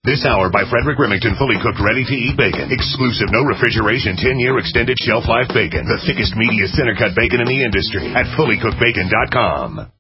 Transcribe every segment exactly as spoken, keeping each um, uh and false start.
This hour by Frederick Remington, fully cooked, ready-to-eat bacon. Exclusive, no refrigeration, ten-year extended shelf life bacon. The thickest, meatiest, center-cut bacon in the industry at fully cooked bacon dot com.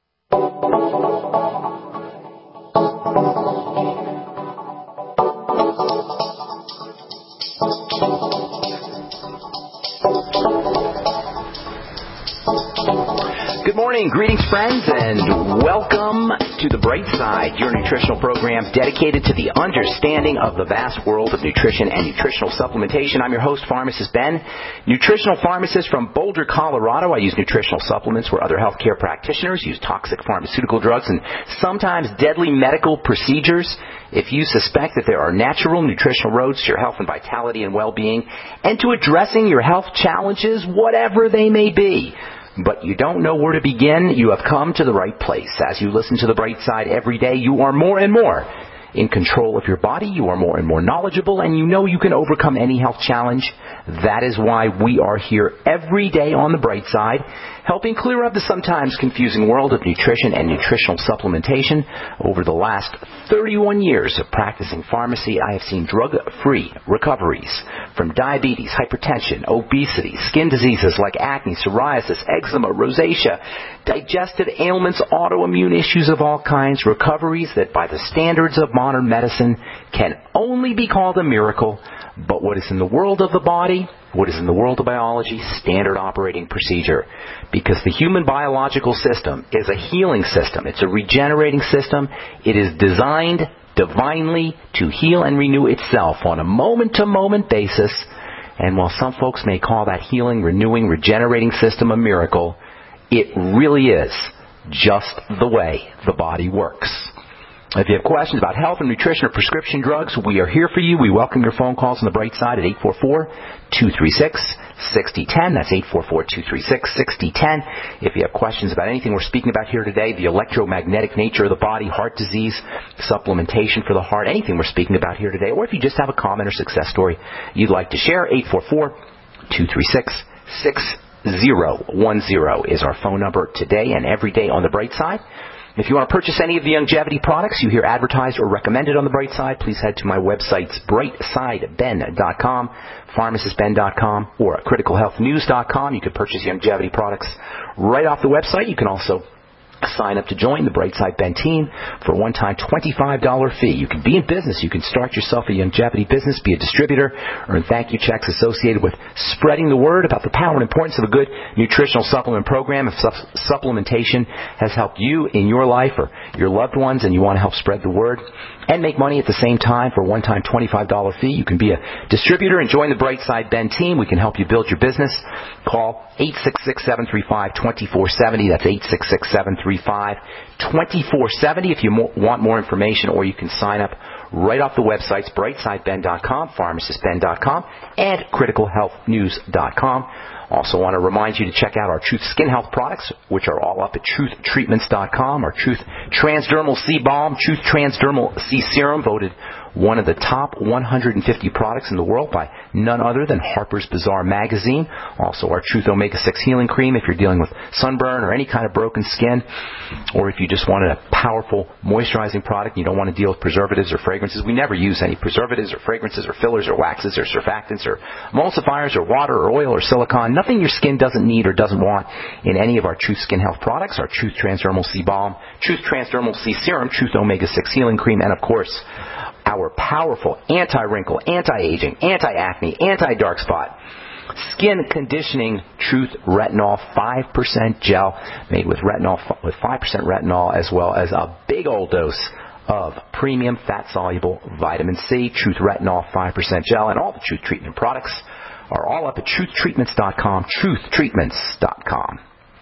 Good morning, greetings friends, and welcome to The Bright Side, your nutritional program dedicated to the understanding of the vast world of nutrition and nutritional supplementation. I'm your host, Pharmacist Ben, nutritional pharmacist from Boulder, Colorado. I use nutritional supplements where other healthcare practitioners use toxic pharmaceutical drugs and sometimes deadly medical procedures. If you suspect that there are natural nutritional roads to your health and vitality and well-being and to addressing your health challenges, whatever they may be, but you don't know where to begin, you have come to the right place. As you listen to The Bright Side every day, you are more and more in control of your body, you are more and more knowledgeable, and you know you can overcome any health challenge. That is why we are here every day on The Bright Side, helping clear up the sometimes confusing world of nutrition and nutritional supplementation. Over the last thirty-one years of practicing pharmacy, I have seen drug-free recoveries from diabetes, hypertension, obesity, skin diseases like acne, psoriasis, eczema, rosacea, digestive ailments, autoimmune issues of all kinds, recoveries that by the standards of modern medicine can only be called a miracle. But what is in the world of the body, what is in the world of biology, standard operating procedure. Because the human biological system is a healing system. It's a regenerating system. It is designed divinely to heal and renew itself on a moment-to-moment basis. And while some folks may call that healing, renewing, regenerating system a miracle, it really is just the way the body works. If you have questions about health and nutrition or prescription drugs, we are here for you. We welcome your phone calls on The Bright Side at eight four four, two three six, six zero one zero. That's eight four four, two three six, six zero one zero. If you have questions about anything we're speaking about here today, the electromagnetic nature of the body, heart disease, supplementation for the heart, anything we're speaking about here today, or if you just have a comment or success story you'd like to share, eight four four, two three six, six zero one zero is our phone number today and every day on The Bright Side. If you want to purchase any of the longevity products you hear advertised or recommended on The Bright Side, please head to my websites, bright side ben dot com, pharmacist ben dot com, or critical health news dot com. You can purchase longevity products right off the website. You can also sign up to join the Bright Side Ben team for a one-time twenty-five dollars fee. You can be in business. You can start yourself a longevity business, be a distributor, earn thank you checks associated with spreading the word about the power and importance of a good nutritional supplement program. If su- supplementation has helped you in your life or your loved ones and you want to help spread the word and make money at the same time for a one-time twenty-five dollars fee, you can be a distributor and join the Bright Side Ben team. We can help you build your business. Call eight six six, seven three five, two four seven zero. That's eight six six, seven three five, two four seven zero if you mo- want more information, or you can sign up right off the websites, bright side ben dot com, pharmacist ben dot com, and critical health news dot com. Also want to remind you to check out our Truth Skin Health products, which are all up at truth treatments dot com. Our Truth Transdermal C Balm, Truth Transdermal C Serum, voted one of the top one hundred fifty products in the world by none other than Harper's Bazaar magazine. Also our Truth Omega six Healing Cream if you're dealing with sunburn or any kind of broken skin, or if you just wanted a powerful moisturizing product and you don't want to deal with preservatives or fragrances. We never use any preservatives or fragrances or fillers or waxes or surfactants or emulsifiers or water or oil or silicone. Nothing your skin doesn't need or doesn't want in any of our Truth Skin Health products. Our Truth Transdermal C Balm, Truth Transdermal C Serum, Truth Omega six Healing Cream, and of course our powerful anti-wrinkle, anti-aging, anti-acne, anti-dark spot, skin conditioning Truth Retinol five percent gel made with retinol with five percent retinol, as well as a big old dose of premium fat-soluble vitamin C. Truth Retinol five percent gel and all the Truth Treatment products are all up at truth treatments dot com, truth treatments dot com.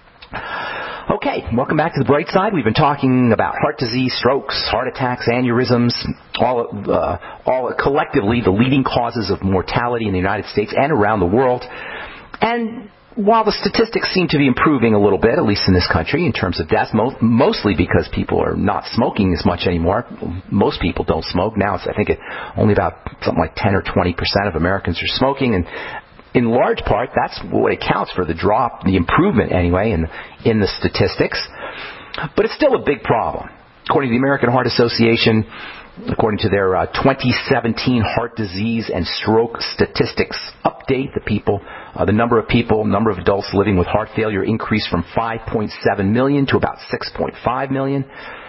Okay, welcome back to The Bright Side. We've been talking about heart disease, strokes, heart attacks, aneurysms, all, uh, all collectively the leading causes of mortality in the United States and around the world. And while the statistics seem to be improving a little bit, at least in this country, in terms of death, mo- mostly because people are not smoking as much anymore. Most people don't smoke. Now it's, I think, it, only about something like ten or twenty percent of Americans are smoking. And in large part, that's what accounts for the drop, the improvement anyway, in, in the statistics. But it's still a big problem. According to the American Heart Association, according to their uh, twenty seventeen heart disease and stroke statistics update, the people, uh, the number of people, number of adults living with heart failure increased from five point seven million to about six point five million.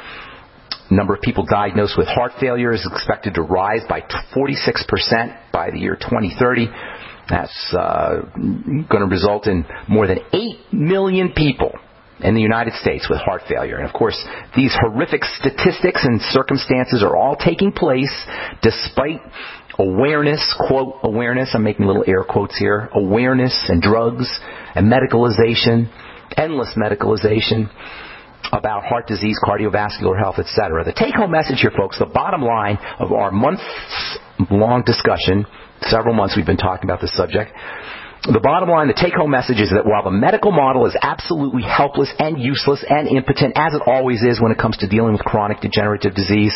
Number of people diagnosed with heart failure is expected to rise by forty-six percent by the year twenty thirty. That's uh, going to result in more than eight million people in the United States with heart failure. And of course, these horrific statistics and circumstances are all taking place despite awareness, quote, awareness, I'm making little air quotes here, awareness and drugs and medicalization, endless medicalization about heart disease, cardiovascular health, et cetera. The take-home message here, folks, the bottom line of our months-long discussion, several months we've been talking about this subject, the bottom line, the take-home message is that while the medical model is absolutely helpless and useless and impotent, as it always is when it comes to dealing with chronic degenerative disease,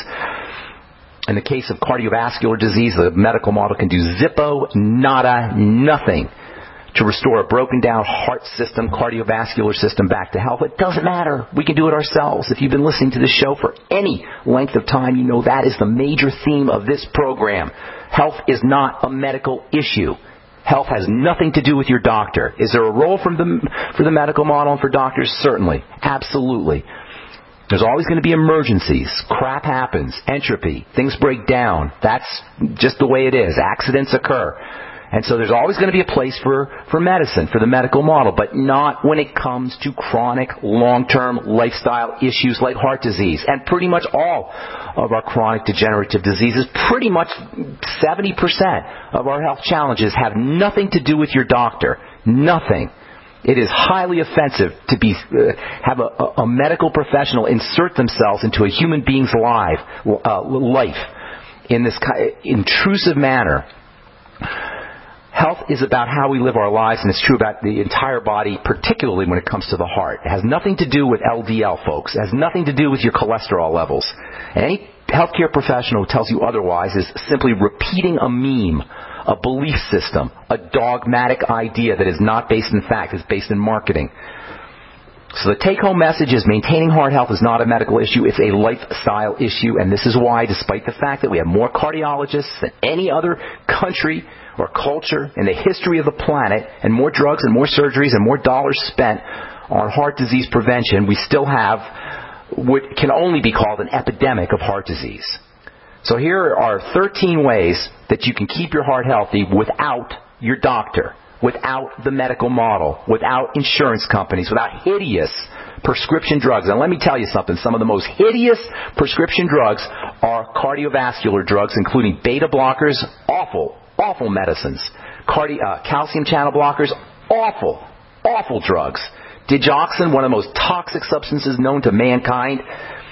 in the case of cardiovascular disease, the medical model can do zippo, nada, nothing to restore a broken down heart system, cardiovascular system back to health. It doesn't matter. We can do it ourselves. If you've been listening to this show for any length of time, you know that is the major theme of this program. Health is not a medical issue. Health has nothing to do with your doctor. Is there a role for the, for the medical model and for doctors? Certainly. Absolutely. There's always going to be emergencies. Crap happens. Entropy. Things break down. That's just the way it is. Accidents occur. And so there's always going to be a place for, for medicine, for the medical model, but not when it comes to chronic, long-term lifestyle issues like heart disease. And pretty much all of our chronic degenerative diseases, pretty much seventy percent of our health challenges have nothing to do with your doctor. Nothing. It is highly offensive to be uh, have a, a medical professional insert themselves into a human being's life, uh, life in this intrusive manner. Health is about how we live our lives, and it's true about the entire body, particularly when it comes to the heart. It has nothing to do with L D L, folks. It has nothing to do with your cholesterol levels. And any healthcare professional who tells you otherwise is simply repeating a meme, a belief system, a dogmatic idea that is not based in fact, it's based in marketing. So the take-home message is maintaining heart health is not a medical issue, it's a lifestyle issue, and this is why, despite the fact that we have more cardiologists than any other country or culture in the history of the planet, and more drugs and more surgeries and more dollars spent on heart disease prevention, we still have what can only be called an epidemic of heart disease. So here are thirteen ways that you can keep your heart healthy without your doctor, without the medical model, without insurance companies, without hideous prescription drugs. And let me tell you something. Some of the most hideous prescription drugs are cardiovascular drugs, including beta blockers, awful, awful medicines. Cardi- uh, calcium channel blockers, awful, awful drugs. Digoxin, one of the most toxic substances known to mankind.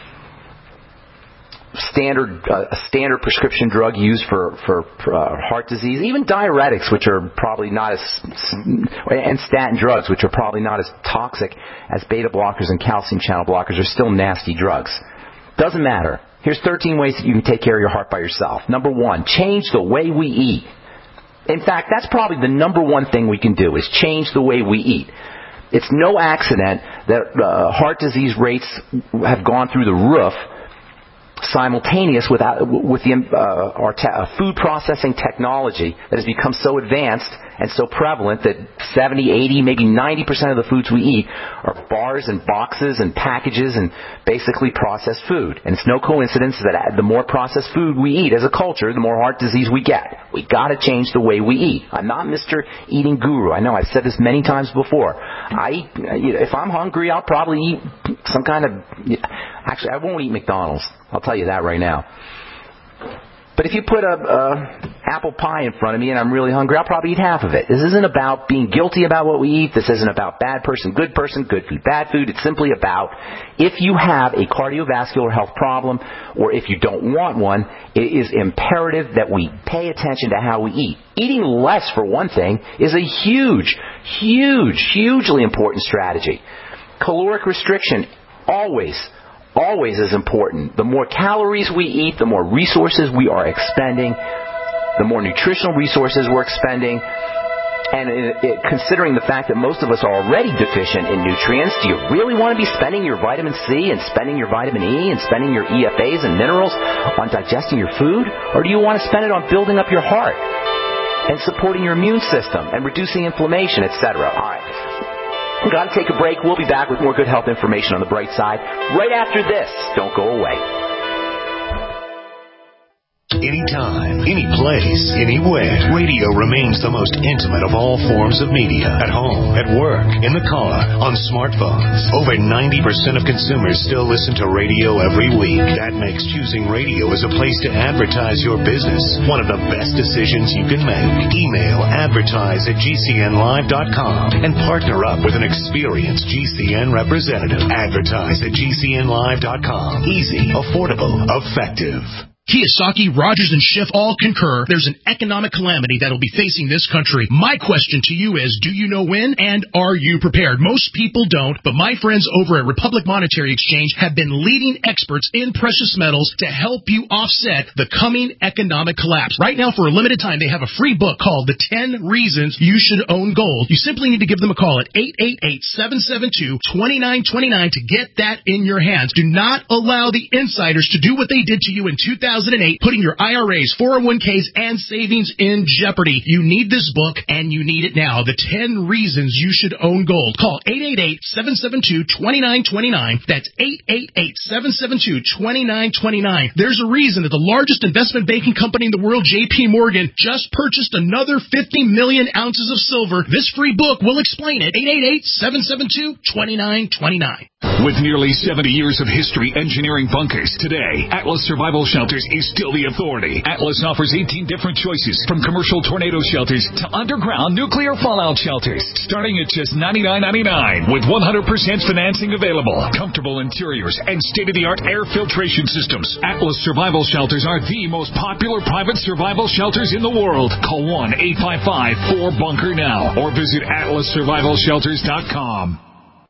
Standard, uh, a standard prescription drug used for, for, for uh, heart disease. Even diuretics, which are probably not as, and statin drugs, which are probably not as toxic as beta blockers and calcium channel blockers, are still nasty drugs. Doesn't matter. Here's thirteen ways that you can take care of your heart by yourself. Number one, change the way we eat. In fact, that's probably the number one thing we can do, is change the way we eat. It's no accident that uh, heart disease rates have gone through the roof simultaneous with, with the, uh, our te- uh, food processing technology that has become so advanced and so prevalent that seventy, eighty, maybe ninety percent of the foods we eat are bars and boxes and packages and basically processed food. And it's no coincidence that the more processed food we eat as a culture, the more heart disease we get. We got to change the way we eat. I'm not Mister Eating Guru. I know I've said this many times before. I eat, if I'm hungry, I'll probably eat some kind of... Actually, I won't eat McDonald's. I'll tell you that right now. But if you put a, a apple pie in front of me and I'm really hungry, I'll probably eat half of it. This isn't about being guilty about what we eat. This isn't about bad person, good person, good food, bad food. It's simply about if you have a cardiovascular health problem or if you don't want one, it is imperative that we pay attention to how we eat. Eating less, for one thing, is a huge, huge, hugely important strategy. Caloric restriction, always Always is important. The more calories we eat, the more resources we are expending, the more nutritional resources we're expending, And it, it, considering the fact that most of us are already deficient in nutrients, do you really want to be spending your vitamin C and spending your vitamin E and spending your E F As and minerals on digesting your food? Or do you want to spend it on building up your heart and supporting your immune system and reducing inflammation, et cetera? All right. We've got to take a break. We'll be back with more good health information on the bright side right after this. Don't go away. Anytime, any place, anywhere. Radio remains the most intimate of all forms of media. At home, at work, in the car, on smartphones. Over ninety percent of consumers still listen to radio every week. That makes choosing radio as a place to advertise your business one of the best decisions you can make. Email advertise at G C N live dot com and partner up with an experienced G C N representative. Advertise at G C N live dot com. Easy, affordable, effective. Kiyosaki, Rogers, and Schiff all concur there's an economic calamity that will be facing this country. My question to you is, do you know when, and are you prepared? Most people don't, but my friends over at Republic Monetary Exchange have been leading experts in precious metals to help you offset the coming economic collapse. Right now, for a limited time, they have a free book called The ten Reasons You Should Own Gold. You simply need to give them a call at eight eight eight, seven seven two, two nine two nine to get that in your hands. Do not allow the insiders to do what they did to you in two thousand eight, putting your I R As, four oh one k's, and savings in jeopardy. You need this book, and you need it now. The ten Reasons You Should Own Gold. Call eight eight eight, seven seven two, two nine two nine. That's eight eight eight, seven seven two, two nine two nine. There's a reason that the largest investment banking company in the world, J P Morgan, just purchased another fifty million ounces of silver. This free book will explain it. eight eight eight, seven seven two, two nine two nine. With nearly seventy years of history engineering bunkers, today, Atlas Survival Shelters is still the authority. Atlas offers eighteen different choices, from commercial tornado shelters to underground nuclear fallout shelters, starting at just ninety-nine ninety-nine with one hundred percent financing available. Comfortable interiors and state-of-the-art air filtration systems. Atlas Survival Shelters are the most popular private survival shelters in the world. Call one eight five five, four bunker now or visit atlas survival shelters dot com.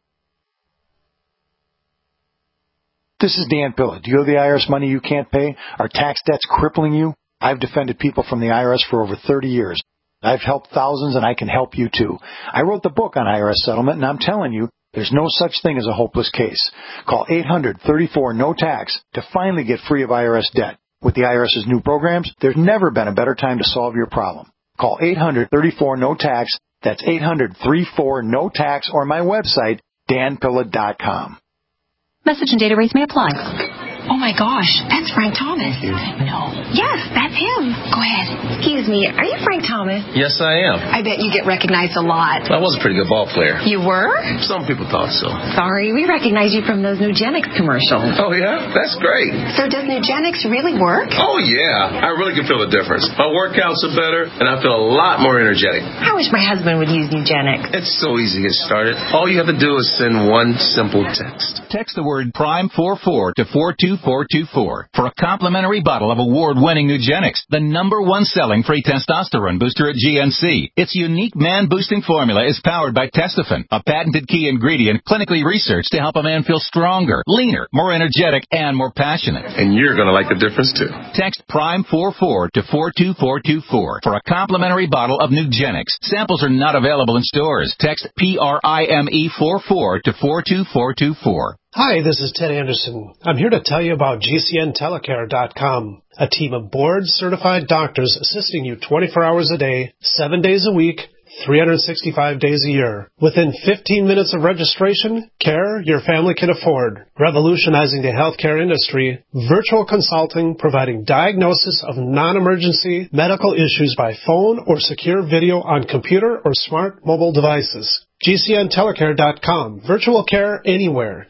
This is Dan Pilla. Do you owe the I R S money you can't pay? Are tax debts crippling you? I've defended people from the I R S for over thirty years. I've helped thousands, and I can help you too. I wrote the book on I R S settlement, and I'm telling you, there's no such thing as a hopeless case. Call eight hundred, thirty-four, no tax to finally get free of I R S debt. With the IRS's new programs, there's never been a better time to solve your problem. Call eight hundred, thirty-four, no tax. That's eight hundred, thirty-four, no tax, or my website, dan pilla dot com. Message and data rates may apply. Oh, my gosh, that's Frank Thomas. No. Yes, that's him. Go ahead. Excuse me, are you Frank Thomas? Yes, I am. I bet you get recognized a lot. I was a pretty good ball player. You were? Some people thought so. Sorry, we recognize you from those Nugenics commercials. Oh, yeah? That's great. So does Nugenics really work? Oh, yeah. I really can feel the difference. My workouts are better, and I feel a lot more energetic. I wish my husband would use Nugenics. It's so easy to get started. All you have to do is send one simple text. Text the word Prime forty-four to four two four two four for a complimentary bottle of award-winning Nugenics, the number one selling free testosterone booster at G N C. Its unique man-boosting formula is powered by Testofen, a patented key ingredient clinically researched to help a man feel stronger, leaner, more energetic, and more passionate. And you're going to like the difference, too. Text Prime forty-four to four two four two four for a complimentary bottle of Nugenics. Samples are not available in stores. Text P R I M E forty-four to four two four two four. Hi, this is Ted Anderson. I'm here to tell you about G C N telecare dot com, a team of board-certified doctors assisting you twenty-four hours a day, seven days a week, three hundred sixty-five days a year. Within fifteen minutes of registration, care your family can afford. Revolutionizing the healthcare industry, virtual consulting providing diagnosis of non-emergency medical issues by phone or secure video on computer or smart mobile devices. G C N telecare dot com. Virtual care anywhere.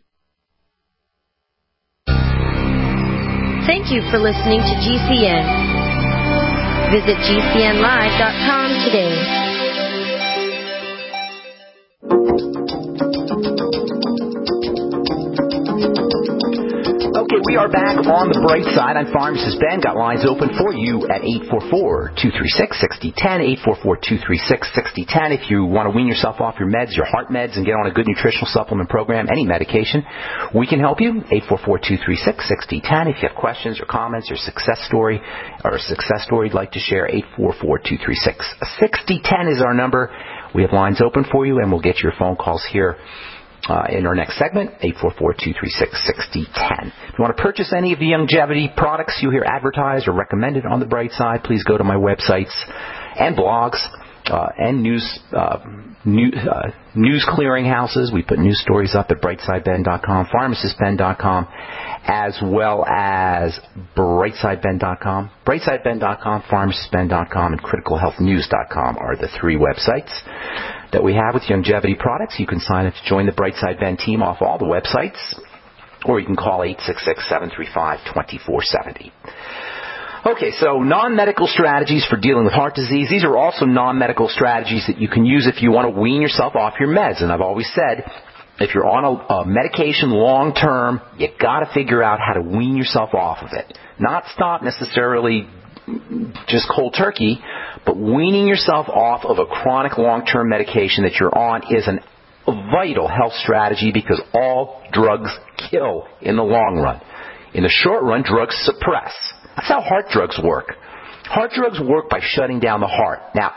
Thank you for listening to G C N. Visit G C N live dot com today. Okay, We are back on the bright side. I'm Pharmacist Ben. Got lines open for you at eight four four, two three six, six zero one zero, eight four four, two three six, six zero one zero. If you want to wean yourself off your meds, your heart meds, and get on a good nutritional supplement program, any medication, we can help you. eight four four, two three six, six zero one zero. If you have questions or comments or success story or a success story you'd like to share, eight four four, two three six, six zero one zero is our number. We have lines open for you, and we'll get your phone calls here Uh, in our next segment, eight four four, two three six, six zero one zero. If you want to purchase any of the longevity products you hear advertised or recommended on the bright side, please go to my websites and blogs uh, and news uh, new, uh, news clearinghouses. We put news stories up at brightside ben dot com, pharmacist ben dot com, as well as brightside ben dot com. brightside ben dot com, pharmacist ben dot com, and critical health news dot com are the three websites that we have with longevity products. You can sign up to join the Brightside Ben team off all the websites, or you can call eight six six, seven three five, two four seven zero. Okay, so non-medical strategies for dealing with heart disease. These are also non-medical strategies that you can use if you want to wean yourself off your meds. And I've always said, if you're on a, a medication long-term, you got to figure out how to wean yourself off of it. Not stop necessarily just cold turkey, but weaning yourself off of a chronic long-term medication that you're on is an, a vital health strategy, because all drugs kill in the long run. In the short run, drugs suppress. That's how heart drugs work. Heart drugs work by shutting down the heart. Now,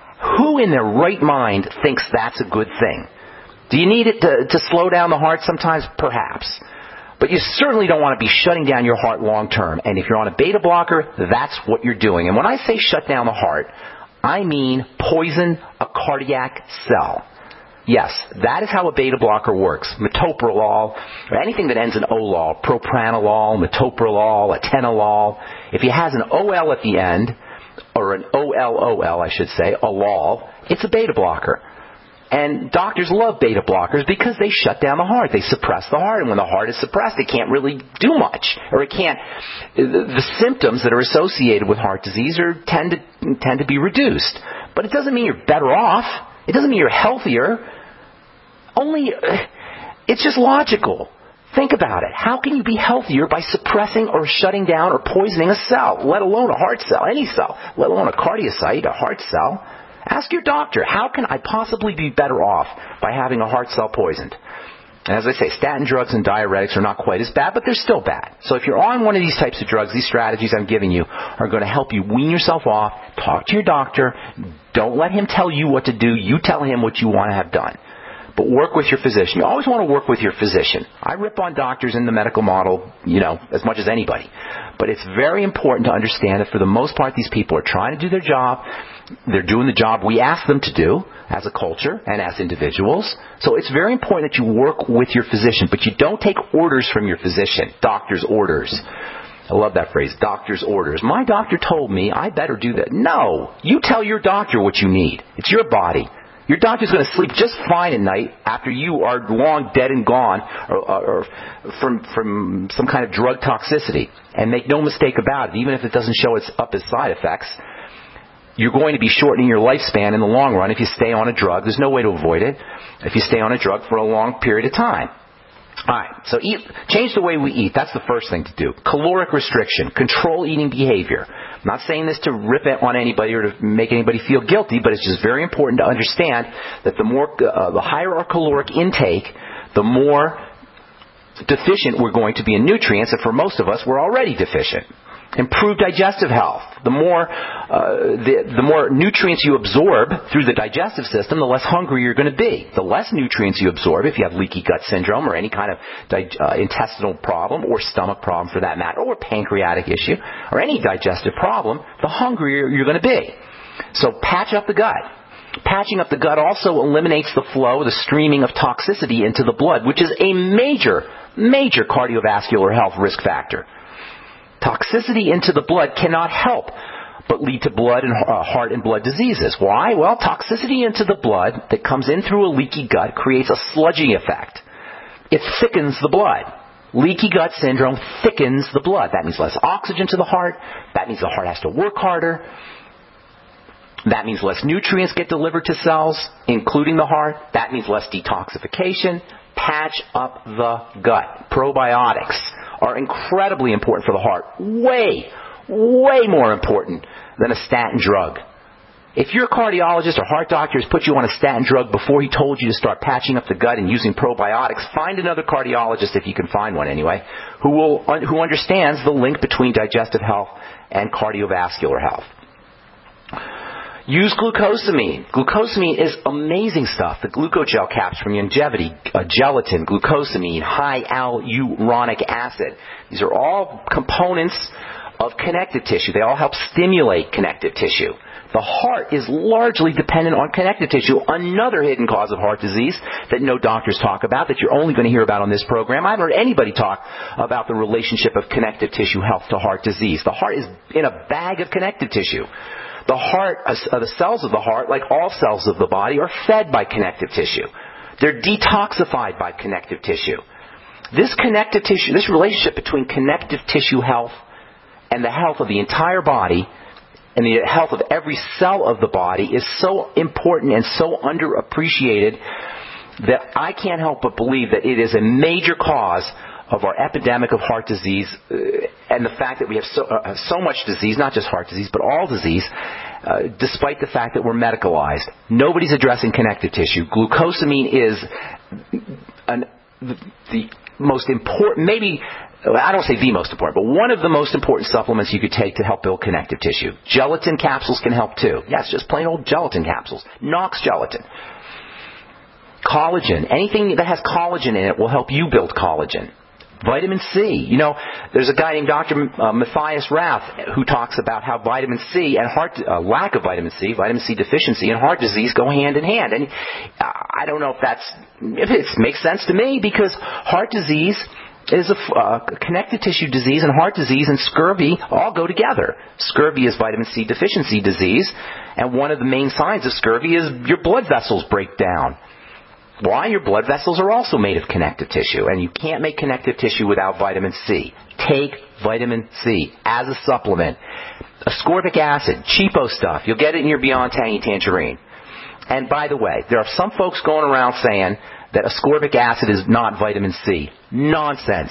who in their right mind thinks that's a good thing? Do you need it to, to slow down the heart sometimes? Perhaps. But you certainly don't want to be shutting down your heart long term. And if you're on a beta blocker, that's what you're doing. And when I say shut down the heart, I mean poison a cardiac cell. Yes, that is how a beta blocker works. Metoprolol, or anything that ends in olol, propranolol, metoprolol, atenolol. If it has an O L at the end, or an O L O L, I should say, olol, it's a beta blocker. And doctors love beta blockers because they shut down the heart. They suppress the heart. And when the heart is suppressed, it can't really do much. Or it can't, the symptoms that are associated with heart disease are tend to, tend to be reduced. But it doesn't mean you're better off. It doesn't mean you're healthier. Only, it's just logical. Think about it. How can you be healthier by suppressing or shutting down or poisoning a cell, let alone a heart cell, any cell, let alone a cardiocyte, a heart cell? Ask your doctor, how can I possibly be better off by having a heart cell poisoned? And as I say, statin drugs and diuretics are not quite as bad, but they're still bad. So if you're on one of these types of drugs, these strategies I'm giving you are going to help you wean yourself off. Talk to your doctor. Don't let him tell you what to do. You tell him what you want to have done. But work with your physician. You always want to work with your physician. I rip on doctors in the medical model, you know, as much as anybody. But it's very important to understand that for the most part, these people are trying to do their job. They're doing the job we ask them to do as a culture and as individuals. So it's very important that you work with your physician, but you don't take orders from your physician, doctor's orders. I love that phrase, doctor's orders. My doctor told me I better do that. No, you tell your doctor what you need. It's your body. Your doctor's going to sleep just fine at night after you are long dead and gone or, or from, from some kind of drug toxicity. And make no mistake about it, even if it doesn't show it's up as side effects, you're going to be shortening your lifespan in the long run if you stay on a drug. There's no way to avoid it if you stay on a drug for a long period of time. All right, so eat, change the way we eat. That's the first thing to do. Caloric restriction. Control eating behavior. I'm not saying this to rip it on anybody or to make anybody feel guilty, but it's just very important to understand that the more, uh, the higher our caloric intake, the more deficient we're going to be in nutrients, and for most of us, we're already deficient. Improve digestive health. The more, uh, the, the more nutrients you absorb through the digestive system, the less hungry you're going to be. The less nutrients you absorb, if you have leaky gut syndrome or any kind of di- uh, intestinal problem or stomach problem for that matter, or pancreatic issue, or any digestive problem, the hungrier you're going to be. So patch up the gut. Patching up the gut also eliminates the flow, the streaming of toxicity into the blood, which is a major, major cardiovascular health risk factor. Toxicity into the blood cannot help but lead to blood and uh, heart and blood diseases. Why? Well, toxicity into the blood that comes in through a leaky gut creates a sludging effect. It thickens the blood. Leaky gut syndrome thickens the blood. That means less oxygen to the heart. That means the heart has to work harder. That means less nutrients get delivered to cells, including the heart. That means less detoxification. Patch up the gut. Probiotics are incredibly important for the heart. Way, way more important than a statin drug. If your cardiologist or heart doctor has put you on a statin drug before he told you to start patching up the gut and using probiotics, find another cardiologist, if you can find one anyway, who will who understands the link between digestive health and cardiovascular health. Use glucosamine. Glucosamine is amazing stuff. The glucogel caps from Longevity, uh, gelatin, glucosamine, high hyaluronic acid. These are all components of connective tissue. They all help stimulate connective tissue. The heart is largely dependent on connective tissue, another hidden cause of heart disease that no doctors talk about, that you're only going to hear about on this program. I haven't heard anybody talk about the relationship of connective tissue health to heart disease. The heart is in a bag of connective tissue. The heart, uh, the cells of the heart, like all cells of the body, are fed by connective tissue. They're detoxified by connective tissue. This connective tissue, this relationship between connective tissue health and the health of the entire body and the health of every cell of the body is so important and so underappreciated that I can't help but believe that it is a major cause of our epidemic of heart disease, uh, and the fact that we have so, uh, so much disease, not just heart disease, but all disease, uh, despite the fact that we're medicalized. Nobody's addressing connective tissue. Glucosamine is an, the, the most important, maybe, I don't say the most important, but one of the most important supplements you could take to help build connective tissue. Gelatin capsules can help too. Yes, just plain old gelatin capsules. Knox gelatin. Collagen. Anything that has collagen in it will help you build collagen. Vitamin C. You know, there's a guy named Doctor Uh, Matthias Rath who talks about how vitamin C and heart uh, lack of vitamin C, vitamin C deficiency, and heart disease go hand in hand. And uh, I don't know if that's if it makes sense to me, because heart disease is a uh, connective tissue disease, and heart disease and scurvy all go together. Scurvy is vitamin C deficiency disease, and one of the main signs of scurvy is your blood vessels break down. Why? Your blood vessels are also made of connective tissue, and you can't make connective tissue without vitamin C. Take vitamin C as a supplement. Ascorbic acid, cheapo stuff. You'll get it in your Beyond Tangy Tangerine. And by the way, there are some folks going around saying that ascorbic acid is not vitamin C. Nonsense.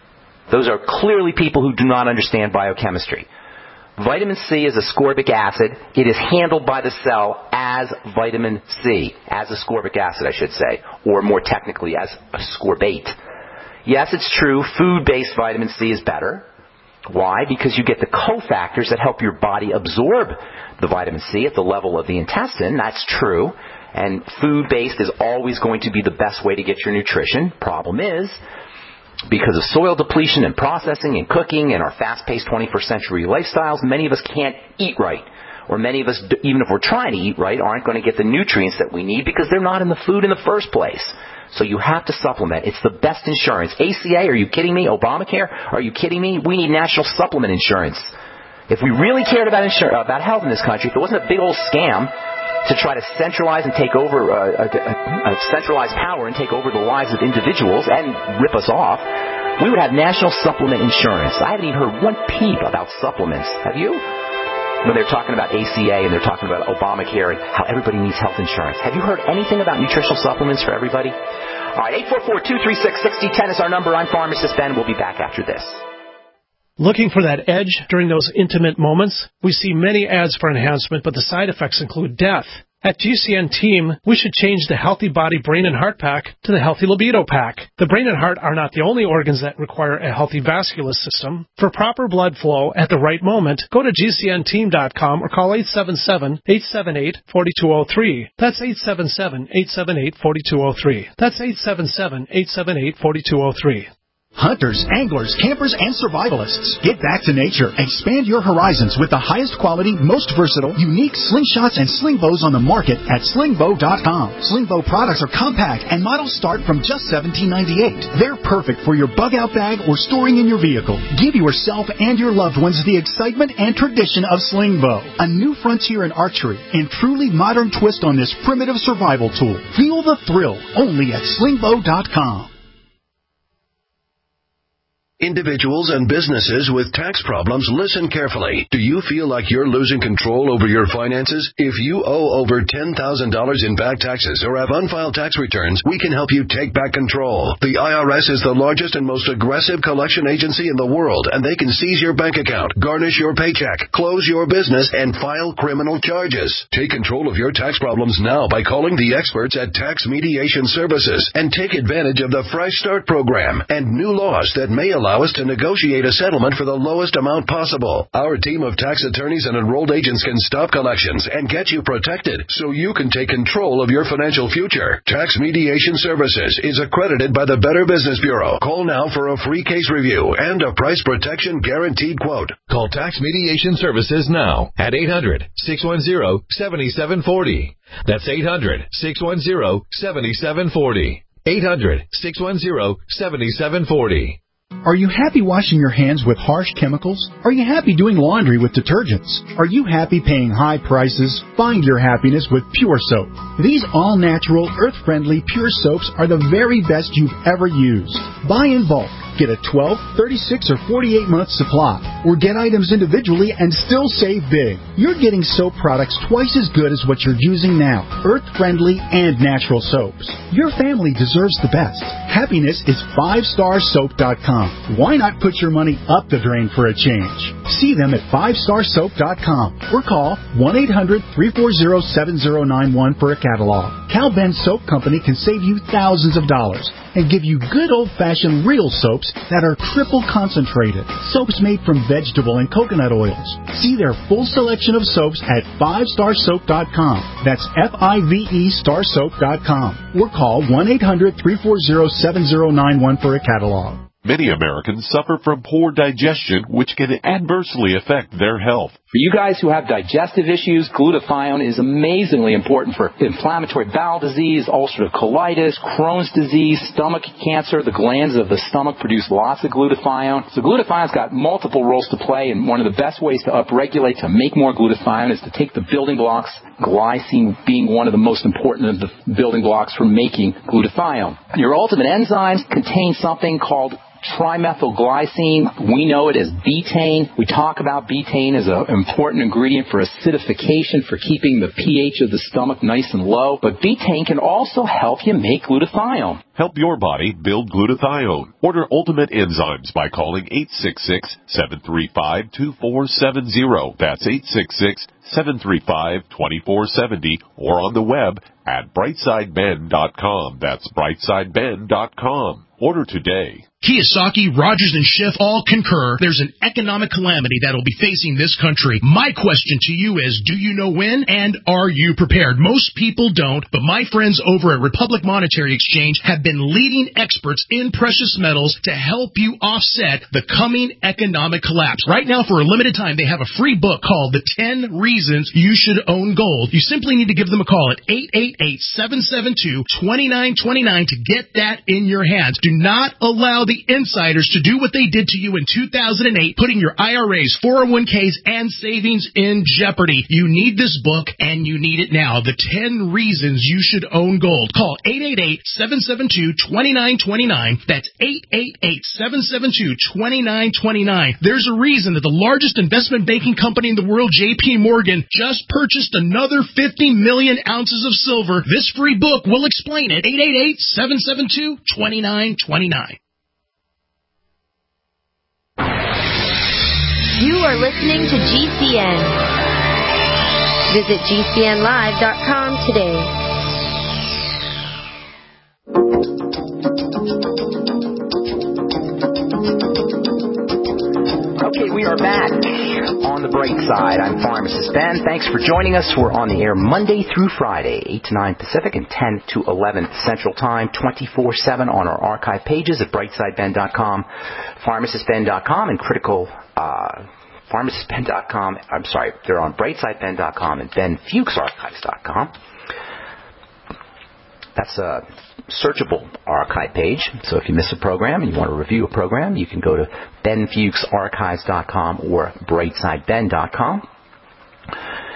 Those are clearly people who do not understand biochemistry. Vitamin C is ascorbic acid. It is handled by the cell as vitamin C, as ascorbic acid, I should say, or more technically, as ascorbate. Yes, it's true, food-based vitamin C is better. Why? Because you get the cofactors that help your body absorb the vitamin C at the level of the intestine. That's true. And food-based is always going to be the best way to get your nutrition. Problem is, because of soil depletion and processing and cooking and our fast-paced twenty-first century lifestyles, many of us can't eat right. Or many of us, even if we're trying to eat right, aren't going to get the nutrients that we need because they're not in the food in the first place. So you have to supplement. It's the best insurance. A C A, are you kidding me? Obamacare, are you kidding me? We need national supplement insurance. If we really cared about insur- about health in this country, if it wasn't a big old scam to try to centralize and take over, uh, a, a, a centralized power and take over the lives of individuals and rip us off, we would have national supplement insurance. I haven't even heard one peep about supplements. Have you? When they're talking about A C A and they're talking about Obamacare and how everybody needs health insurance. Have you heard anything about nutritional supplements for everybody? All right, eight four four, two three six, six zero one zero is our number. I'm Pharmacist Ben. We'll be back after this. Looking for that edge during those intimate moments? We see many ads for enhancement, but the side effects include death. At G C N Team, we should change the Healthy Body, Brain, and Heart Pack to the Healthy Libido Pack. The brain and heart are not the only organs that require a healthy vascular system. For proper blood flow at the right moment, go to G C N team dot com or call eight seven seven, eight seven eight, four two zero three. That's eight seven seven, eight seven eight, four two zero three. That's eight seven seven, eight seven eight, four two zero three. Hunters, anglers, campers, and survivalists. Get back to nature. Expand your horizons with the highest quality, most versatile, unique slingshots and sling bows on the market at sling bow dot com. Sling bow products are compact and models start from just seventeen ninety-eight. They're perfect for your bug out bag or storing in your vehicle. Give yourself and your loved ones the excitement and tradition of sling bow. A new frontier in archery and truly modern twist on this primitive survival tool. Feel the thrill only at sling bow dot com. Individuals and businesses with tax problems, listen carefully. Do you feel like you're losing control over your finances? If you owe over ten thousand dollars in back taxes or have unfiled tax returns, we can help you take back control. The I R S is the largest and most aggressive collection agency in the world, and they can seize your bank account, garnish your paycheck, close your business, and file criminal charges. Take control of your tax problems now by calling the experts at Tax Mediation Services and take advantage of the Fresh Start program and new laws that may allow us to negotiate a settlement for the lowest amount possible. Our team of tax attorneys and enrolled agents can stop collections and get you protected so you can take control of your financial future. Tax Mediation Services is accredited by the Better Business Bureau. Call now for a free case review and a price protection guaranteed quote. Call Tax Mediation Services now at eight hundred, six one zero, seven seven four zero. That's eight hundred, six one zero, seven seven four zero. eight hundred, six one zero, seven seven four zero. Are you happy washing your hands with harsh chemicals? Are you happy doing laundry with detergents? Are you happy paying high prices? Find your happiness with Pure Soap. These all-natural, earth-friendly Pure Soaps are the very best you've ever used. Buy in bulk. Get a twelve, thirty-six, or forty-eight month supply, or get items individually and still save big. You're getting soap products twice as good as what you're using now, earth-friendly and natural soaps. Your family deserves the best. Happiness is five star soap dot com. Why not put your money up the drain for a change? See them at five star soap dot com or call one eight hundred, three four zero, seven zero nine one for a catalog. Cal Ben Soap Company can save you thousands of dollars and give you good old-fashioned real soaps that are triple concentrated. Soaps made from vegetable and coconut oils. See their full selection of soaps at five star soap dot com. That's F I V E star soap dot com. Or call one eight hundred, three four zero, seven zero nine one for a catalog. Many Americans suffer from poor digestion, which can adversely affect their health. For you guys who have digestive issues, glutathione is amazingly important for inflammatory bowel disease, ulcerative colitis, Crohn's disease, stomach cancer. The glands of the stomach produce lots of glutathione. So glutathione's got multiple roles to play, and one of the best ways to upregulate, to make more glutathione, is to take the building blocks, glycine being one of the most important of the building blocks for making glutathione. Your ultimate enzymes contain something called trimethylglycine. We know it as betaine. We talk about betaine as an important ingredient for acidification, for keeping the pH of the stomach nice and low. But betaine can also help you make glutathione. Help your body build glutathione. Order Ultimate Enzymes by calling eight six six, seven three five, two four seven zero. That's eight six six, seven three five, two four seven zero, or on the web at brightside ben dot com. That's brightside ben dot com. Order today. Kiyosaki, Rogers, and Schiff all concur there's an economic calamity that'll be facing this country. My question to you is, do you know when, and are you prepared? Most people don't, but my friends over at Republic Monetary Exchange have been leading experts in precious metals to help you offset the coming economic collapse. Right now, for a limited time, they have a free book called The ten Reasons You Should Own Gold. You simply need to give them a call at eight eight eight, seven seven two, two nine two nine to get that in your hands. Do not allow the insiders to do what they did to you in two thousand eight, putting your I R As, four oh one k's, and savings in jeopardy. You need this book, and you need it now. The ten Reasons You Should Own Gold. Call eight eight eight, seven seven two, two nine two nine. That's eight eight eight, seven seven two, two nine two nine. There's a reason that the largest investment banking company in the world, J P Morgan, just purchased another fifty million ounces of silver. This free book will explain it. eight eight eight, seven seven two, two nine two nine. You are listening to G C N. Visit G C N live dot com today. Okay, we are back on the bright side. I'm Pharmacist Ben. Thanks for joining us. We're on the air Monday through Friday, eight to nine Pacific and ten to eleven Central Time, twenty-four seven on our archive pages at brightside ben dot com, pharmacist ben dot com, and critical... Uh, pharmacist ben dot com. I'm sorry, they're on brightside ben dot com and ben fuchs archives dot com. That's a searchable archive page. So if you miss a program and you want to review a program, you can go to ben fuchs archives dot com or brightside ben dot com.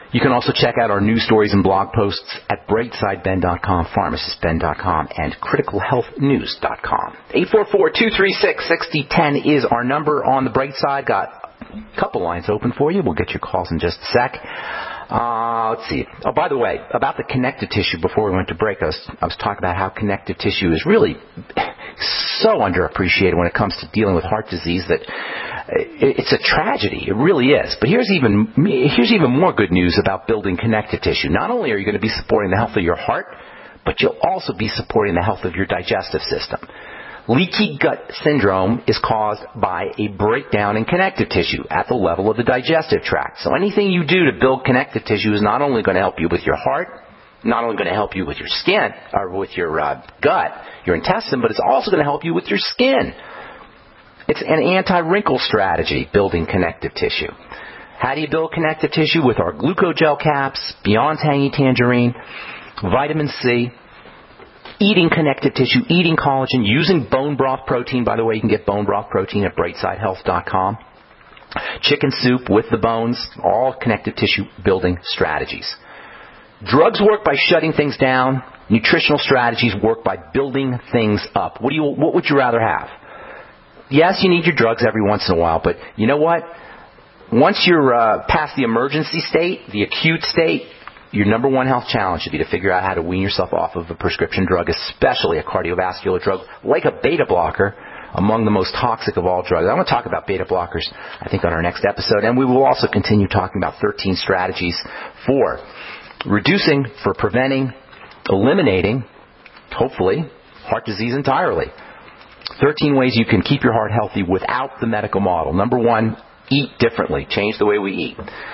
You can also check out our news stories and blog posts at brightside ben dot com, pharmacist ben dot com, and critical health news dot com. eight four four, two three six, six zero one zero is our number on the Bright Side. Got a couple lines open for you. We'll get your calls in just a sec. Uh, let's see. Oh, by the way, about the connective tissue, before we went to break, I was, I was talking about how connective tissue is really so underappreciated when it comes to dealing with heart disease that it's a tragedy. It really is. But here's even here's even more good news about building connective tissue. Not only are you going to be supporting the health of your heart, but you'll also be supporting the health of your digestive system. Leaky gut syndrome is caused by a breakdown in connective tissue at the level of the digestive tract. So anything you do to build connective tissue is not only going to help you with your heart, not only going to help you with your skin, or with your uh, gut, your intestine, but it's also going to help you with your skin. It's an anti-wrinkle strategy, building connective tissue. How do you build connective tissue? With our glucogel caps, Beyond Tangy Tangerine, vitamin C, eating connective tissue, eating collagen, using bone broth protein. By the way, you can get bone broth protein at brightside health dot com. Chicken soup with the bones, all connective tissue building strategies. Drugs work by shutting things down. Nutritional strategies work by building things up. What do you? What would you rather have? Yes, you need your drugs every once in a while, but you know what? Once you're uh, past the emergency state, the acute state, your number one health challenge should be to figure out how to wean yourself off of a prescription drug, especially a cardiovascular drug like a beta blocker, among the most toxic of all drugs. I want to talk about beta blockers, I think, on our next episode, and we will also continue talking about thirteen strategies for reducing, for preventing, eliminating, hopefully, heart disease entirely. thirteen ways you can keep your heart healthy without the medical model. Number one, eat differently. Change the way we eat.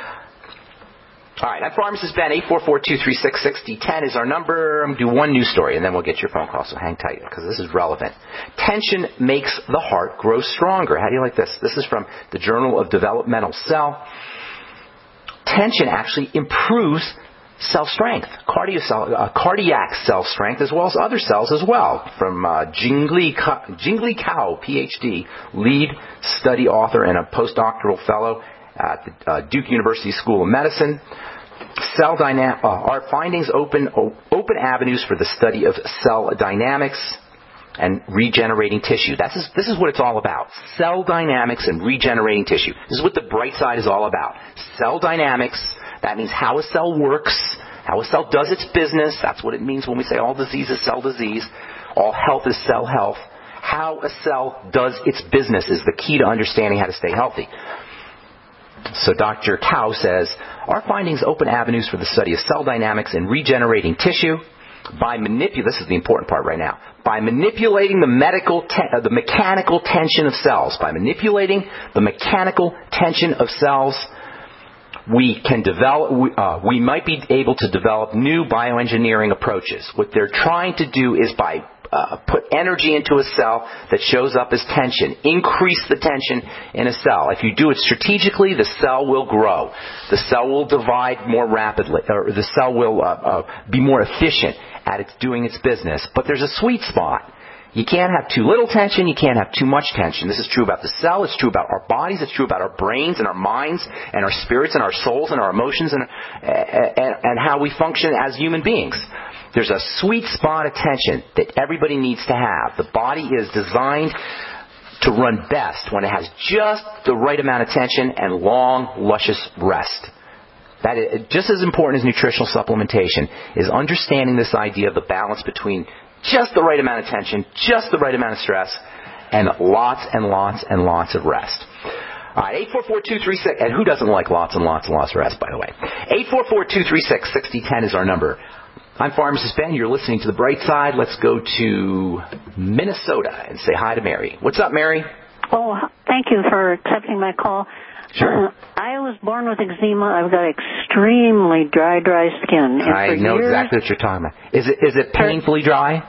All right, I'm Pharmacist Ben. eight four four, two three six, six zero one zero is our number. I'm going to do one news story, and then we'll get your phone call, so hang tight, because this is relevant. Tension makes the heart grow stronger. How do you like this? This is from the Journal of Developmental Cell. Tension actually improves cell strength, cardio cell, uh, cardiac cell strength, as well as other cells as well, from uh, Jingli Cao, P H D, lead study author and a postdoctoral fellow at the uh, Duke University School of Medicine. Cell dyna- uh, our findings open o- open avenues for the study of cell dynamics and regenerating tissue. That's is, this is what it's all about. Cell dynamics and regenerating tissue. This is what the Bright Side is all about. Cell dynamics. That means how a cell works, how a cell does its business. That's what it means when we say all disease is cell disease. All health is cell health. How a cell does its business is the key to understanding how to stay healthy. So Doctor Cao says, our findings open avenues for the study of cell dynamics and regenerating tissue by manipulating, this is the important part right now, by manipulating the medical te- uh, the mechanical tension of cells. By manipulating the mechanical tension of cells, we can develop, we, uh, we might be able to develop new bioengineering approaches. What they're trying to do is by uh, put energy into a cell that shows up as tension, increase the tension in a cell. If you do it strategically, the cell will grow. The cell will divide more rapidly, or the cell will uh, uh, be more efficient at its doing its business. But there's a sweet spot. You can't have too little tension. You can't have too much tension. This is true about the cell. It's true about our bodies. It's true about our brains and our minds and our spirits and our souls and our emotions and, and, and how we function as human beings. There's a sweet spot of tension that everybody needs to have. The body is designed to run best when it has just the right amount of tension and long, luscious rest. That is, just as important as nutritional supplementation is understanding this idea of the balance between just the right amount of tension, just the right amount of stress, and lots and lots and lots of rest. All right, eight four four, two three six, and who doesn't like lots and lots and lots of rest, by the way? eight four four, two three six, six zero one zero is our number. I'm Pharmacist Ben. You're listening to The Bright Side. Let's go to Minnesota and say hi to Mary. What's up, Mary? Oh, thank you for accepting my call. Sure. Uh, I was born with eczema. I've got extremely dry, dry skin. And I know years, exactly what you're talking about. Is it is it painfully dry?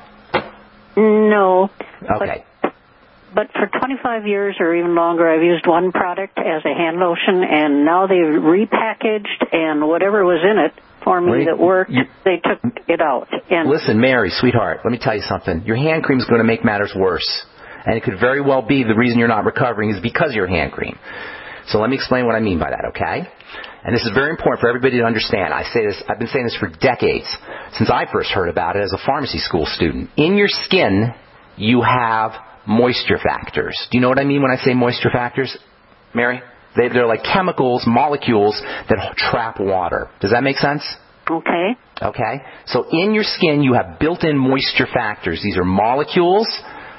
No. Okay. But, but for twenty-five years or even longer, I've used one product as a hand lotion, and now they've repackaged, and whatever was in it for me Wait, that worked, you, they took it out. And listen, Mary, sweetheart, let me tell you something. Your hand cream is going to make matters worse. And it could very well be the reason you're not recovering is because of your hand cream. So let me explain what I mean by that, okay? and this is very important for everybody to understand. I say this, I've been saying this for decades, since I first heard about it as a pharmacy school student. In your skin, you have moisture factors. Do you know what I mean when I say moisture factors, Mary? They, they're like chemicals, molecules that trap water. Does that make sense? Okay. Okay. So in your skin, you have built-in moisture factors. These are molecules.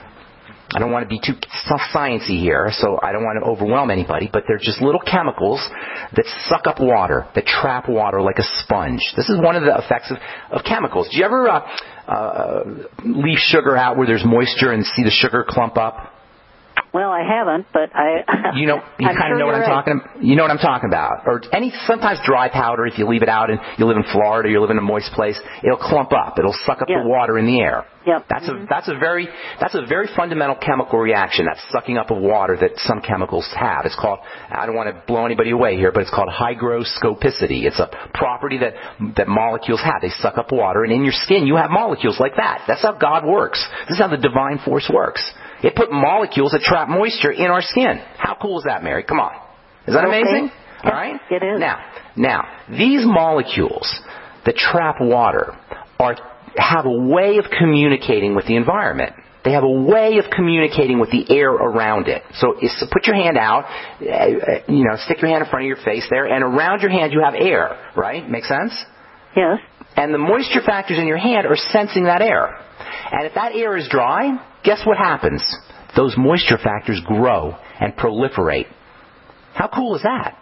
I don't want to be too sciencey here, so I don't want to overwhelm anybody, but they're just little chemicals that suck up water, that trap water like a sponge. This is one of the effects of, of chemicals. Do you ever uh, uh, leave sugar out where there's moisture and see the sugar clump up? Well, I haven't, but I. You know, you kind of know what I'm talking about. You know what I'm talking about. Or any sometimes dry powder. If you leave it out and you live in Florida, you live in a moist place, it'll clump up. It'll suck up Yep. the water in the air. Yep. That's mm-hmm. a that's a very that's a very fundamental chemical reaction. That's sucking up of water that some chemicals have. It's called, I don't want to blow anybody away here, but it's called hygroscopicity. It's a property that that molecules have. They suck up water, and in your skin you have molecules like that. That's how God works. This is how the divine force works. It put molecules that trap moisture in our skin. How cool is that, Mary? Come on. Is that okay. amazing? Yep, All right? It is. Now, now, these molecules that trap water are have a way of communicating with the environment. They have a way of communicating with the air around it. So, so put your hand out, uh, you know, stick your hand in front of your face there, and around your hand you have air, right? Make sense? Yes. And the moisture factors in your hand are sensing that air. And if that air is dry, guess what happens? Those moisture factors grow and proliferate. How cool is that?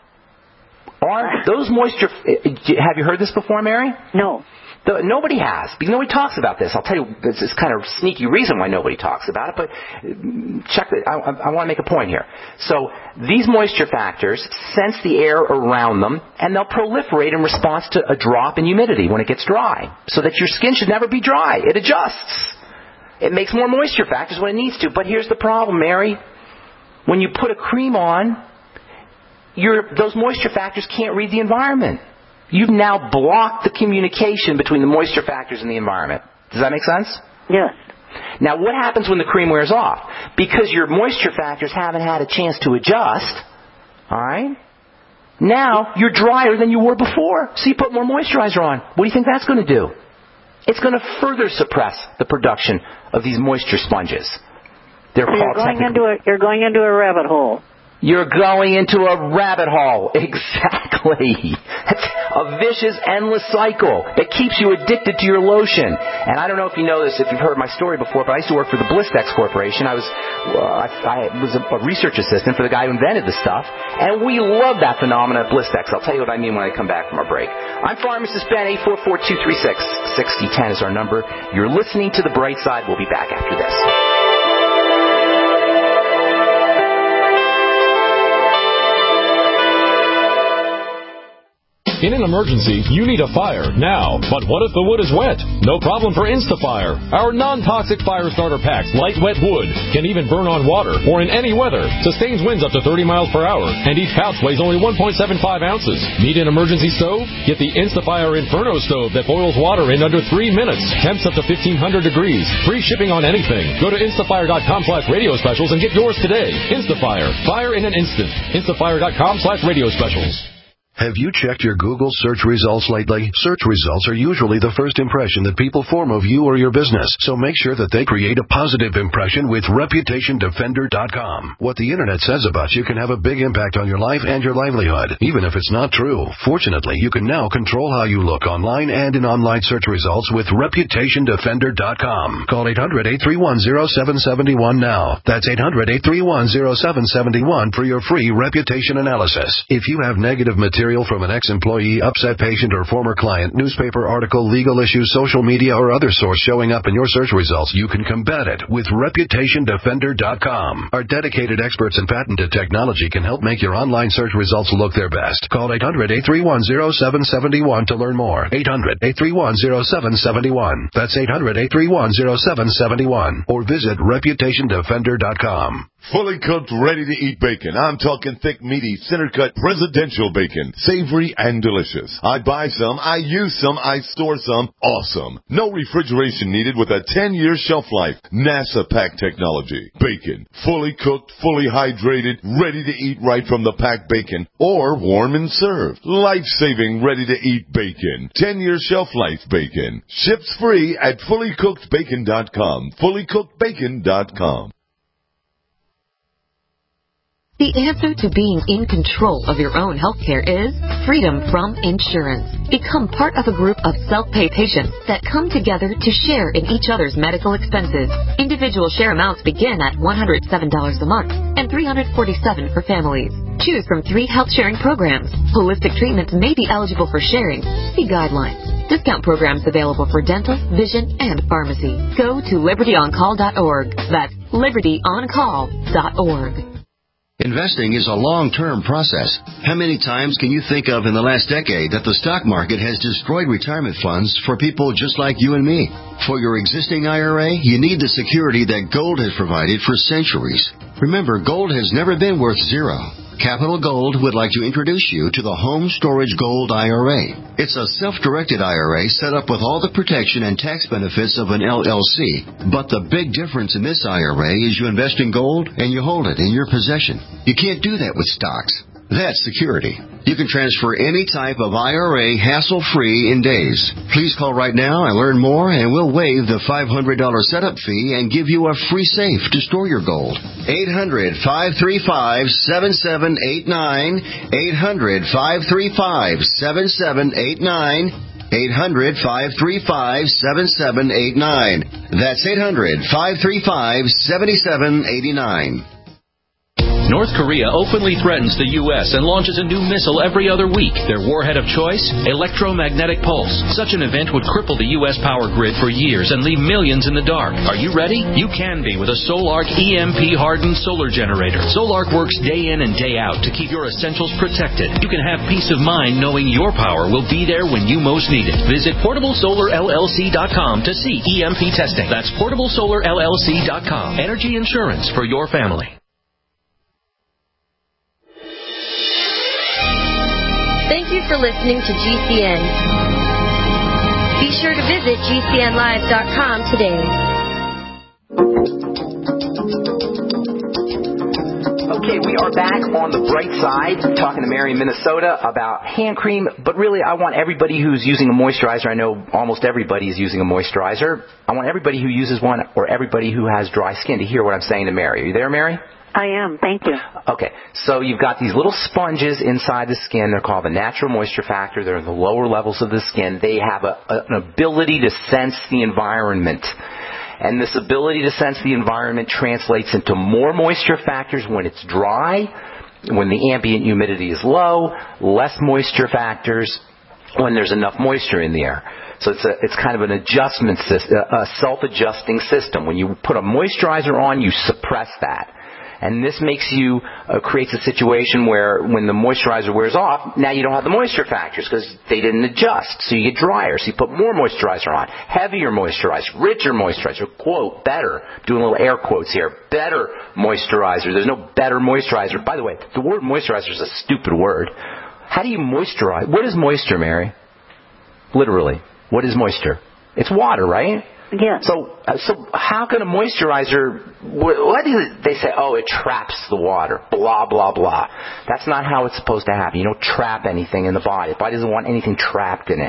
Are those moisture... Have you heard this before, Mary? No. The, nobody has. Because nobody talks about this. I'll tell you, this is kind of sneaky reason why nobody talks about it, but check it. I, I want to make a point here. So these moisture factors sense the air around them, and they'll proliferate in response to a drop in humidity when it gets dry, so that your skin should never be dry. It adjusts. It makes more moisture factors when it needs to. But here's the problem, Mary. When you put a cream on, your, those moisture factors can't read the environment. You've now blocked the communication between the moisture factors and the environment. Does that make sense? Yes. Now, what happens when the cream wears off? Because your moisture factors haven't had a chance to adjust, all right? Now, you're drier than you were before, so you put more moisturizer on. What do you think that's going to do? It's going to further suppress the production of these moisture sponges. They're so called you're going technically... into a you're going into a rabbit hole. You're going into a rabbit hole. Exactly. It's a vicious, endless cycle that keeps you addicted to your lotion. And I don't know if you know this, if you've heard my story before, but I used to work for the Blistex Corporation. I was uh, I, I was a, a research assistant for the guy who invented the stuff. And we love that phenomenon of Blistex. I'll tell you what I mean when I come back from our break. I'm Pharmacist Ben. eight four four, two three six, six zero one zero is our number. You're listening to The Bright Side. We'll be back after this. In an emergency, you need a fire now. But what if the wood is wet? No problem for InstaFire. Our non-toxic fire starter packs light wet wood, can even burn on water or in any weather, sustains winds up to thirty miles per hour, and each pouch weighs only one point seven five ounces. Need an emergency stove? Get the InstaFire Inferno stove that boils water in under three minutes. Temps up to fifteen hundred degrees. Free shipping on anything. Go to instafire.com slash radio specials and get yours today. InstaFire. Fire in an instant. Instafire.com slash radio specials. Have you checked your Google search results lately? Search results are usually the first impression that people form of you or your business, so make sure that they create a positive impression with reputation defender dot com. What the Internet says about you can have a big impact on your life and your livelihood, even if it's not true. Fortunately, you can now control how you look online and in online search results with reputation defender dot com. Call eight hundred, eight three one, zero seven seven one now. That's eight hundred, eight three one, zero seven seven one for your free reputation analysis. If you have negative material from an ex-employee, upset patient, or former client, newspaper article, legal issue, social media, or other source showing up in your search results, you can combat it with reputation defender dot com. Our dedicated experts in patented technology can help make your online search results look their best. Call eight hundred, eight three one, zero seven seven one to learn more. eight hundred, eight three one, zero seven seven one. That's eight hundred, eight three one, zero seven seven one. Or visit reputation defender dot com. Fully cooked, ready-to-eat bacon. I'm talking thick, meaty, center-cut, presidential bacon. Savory and delicious. I buy some, I use some, I store some. Awesome. No refrigeration needed with a ten-year shelf life. NASA pack technology. Bacon. Fully cooked, fully hydrated, ready to eat right from the packed bacon. Or warm and served. Life-saving, ready-to-eat bacon. ten-year shelf life bacon. Ships free at fully cooked bacon dot com. fully cooked bacon dot com. The answer to being in control of your own healthcare is freedom from insurance. Become part of a group of self-pay patients that come together to share in each other's medical expenses. Individual share amounts begin at one hundred seven dollars a month and three hundred forty-seven dollars for families. Choose from three health sharing programs. Holistic treatments may be eligible for sharing. See guidelines. Discount programs available for dental, vision, and pharmacy. Go to liberty on call dot org. That's liberty on call dot org. Investing is a long-term process. How many times can you think of in the last decade that the stock market has destroyed retirement funds for people just like you and me? For your existing I R A, you need the security that gold has provided for centuries. Remember, gold has never been worth zero. Capital Gold would like to introduce you to the Home Storage Gold I R A. It's a self-directed I R A set up with all the protection and tax benefits of an L L C. But the big difference in this I R A is you invest in gold and you hold it in your possession. You can't do that with stocks. That's security. You can transfer any type of I R A hassle-free in days. Please call right now and learn more, and we'll waive the five hundred dollars setup fee and give you a free safe to store your gold. eight hundred, five three five, seven seven eight nine. eight hundred, five three five, seven seven eight nine. eight hundred, five three five, seven seven eight nine. That's eight hundred, five three five, seven seven eight nine. North Korea openly threatens the U S and launches a new missile every other week. Their warhead of choice? Electromagnetic pulse. Such an event would cripple the U S power grid for years and leave millions in the dark. Are you ready? You can be with a Solark E M P-hardened solar generator. Solark works day in and day out to keep your essentials protected. You can have peace of mind knowing your power will be there when you most need it. Visit portable solar L L C dot com to see E M P testing. That's portable solar L L C dot com. Energy insurance for your family. Thank you for listening to G C N. Be sure to visit G C N live dot com today. Okay, we are back on the bright side, talking to Mary in Minnesota about hand cream, but really I want everybody who's using a moisturizer, I know almost everybody is using a moisturizer, I want everybody who uses one or everybody who has dry skin to hear what I'm saying to Mary. Are you there, Mary? I am. Thank you. Okay. So you've got these little sponges inside the skin. They're called the natural moisture factor. They're in the lower levels of the skin. They have a, a, an ability to sense the environment. And this ability to sense the environment translates into more moisture factors when it's dry, when the ambient humidity is low, less moisture factors when there's enough moisture in the air. So it's a, it's kind of an adjustment system, a self-adjusting system. When you put a moisturizer on, you suppress that. And this makes you, uh, creates a situation where when the moisturizer wears off, now you don't have the moisture factors because they didn't adjust. So you get drier. So you put more moisturizer on, heavier moisturizer, richer moisturizer, quote, better. Doing little air quotes here. Better moisturizer. There's no better moisturizer. By the way, the word moisturizer is a stupid word. How do you moisturize? What is moisture, Mary? Literally. What is moisture? It's water, right? Yeah. So, uh, so how can a moisturizer? What do they say? Oh, it traps the water. Blah blah blah. That's not how it's supposed to happen. You don't trap anything in the body. The body doesn't want anything trapped in it.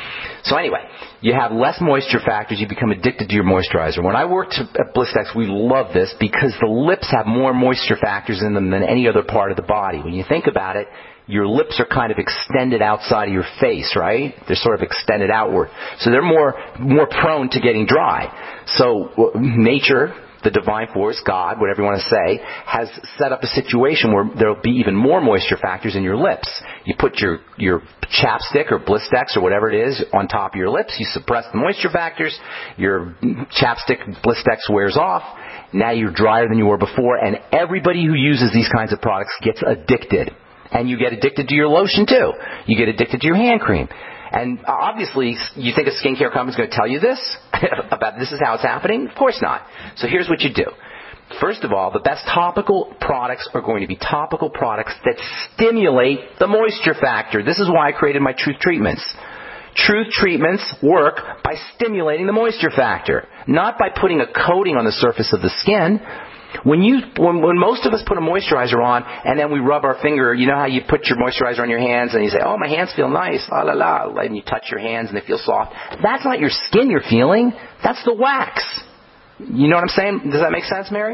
So anyway, you have less moisture factors. You become addicted to your moisturizer. When I worked at Blistex, we loved this because the lips have more moisture factors in them than any other part of the body. When you think about it, your lips are kind of extended outside of your face, right? They're sort of extended outward. So they're more more prone to getting dry. So nature, the divine force, God, whatever you want to say, has set up a situation where there will be even more moisture factors in your lips. You put your, your chapstick or Blistex or whatever it is on top of your lips. You suppress the moisture factors. Your chapstick, Blistex wears off. Now you're drier than you were before. And everybody who uses these kinds of products gets addicted. And you get addicted to your lotion, too. You get addicted to your hand cream. And obviously, you think a skincare company is going to tell you this? About this is how it's happening? Of course not. So here's what you do. First of all, the best topical products are going to be topical products that stimulate the moisture factor. This is why I created my Truth Treatments. Truth Treatments work by stimulating the moisture factor, not by putting a coating on the surface of the skin. When you, when, when most of us put a moisturizer on and then we rub our finger, you know how you put your moisturizer on your hands and you say, oh, my hands feel nice, la la la, and you touch your hands and they feel soft. That's not your skin you're feeling. That's the wax. You know what I'm saying? Does that make sense, Mary?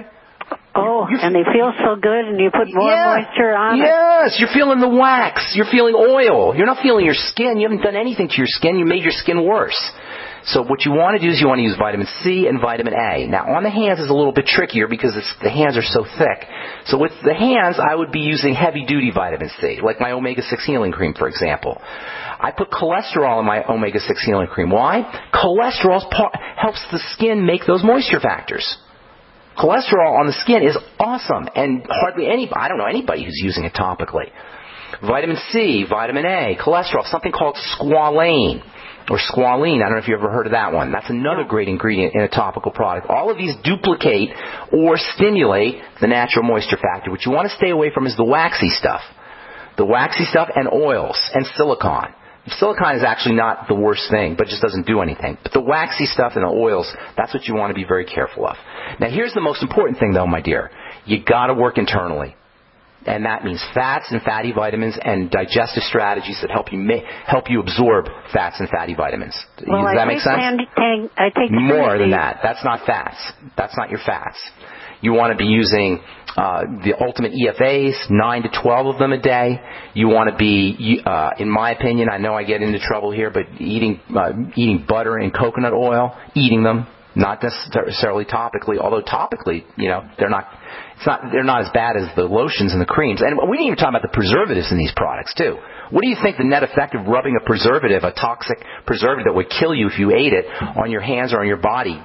Oh, and they feel so good, and you put more yeah. moisture on yes. it. Yes, you're feeling the wax. You're feeling oil. You're not feeling your skin. You haven't done anything to your skin. You made your skin worse. So what you want to do is you want to use vitamin C and vitamin A. Now, on the hands is a little bit trickier because it's, the hands are so thick. So with the hands, I would be using heavy-duty vitamin C, like my omega six healing cream, for example. I put cholesterol in my omega six healing cream. Why? Cholesterol helps the skin make those moisture factors. Cholesterol on the skin is awesome, and hardly any, I don't know anybody who's using it topically. Vitamin C, vitamin A, cholesterol, something called squalane, or squalene. I don't know if you've ever heard of that one. That's another great ingredient in a topical product. All of these duplicate or stimulate the natural moisture factor. What you want to stay away from is the waxy stuff. The waxy stuff and oils and silicone. Silicone is actually not the worst thing, but it just doesn't do anything. But the waxy stuff and the oils, that's what you want to be very careful of. Now, here's the most important thing, though, my dear. You got to work internally. And that means fats and fatty vitamins and digestive strategies that help you ma- help you absorb fats and fatty vitamins. Well, Does I that make sense? Tang, I take More than that. That's not fats. That's not your fats. You want to be using uh, the Ultimate E F As, nine to twelve of them a day. You want to be, uh, in my opinion, I know I get into trouble here, but eating uh, eating butter and coconut oil, eating them, not necessarily topically, although topically, you know, they're not, it's not, they're not as bad as the lotions and the creams. And we didn't even talk about the preservatives in these products, too. What do you think the net effect of rubbing a preservative, a toxic preservative that would kill you if you ate it, on your hands or on your body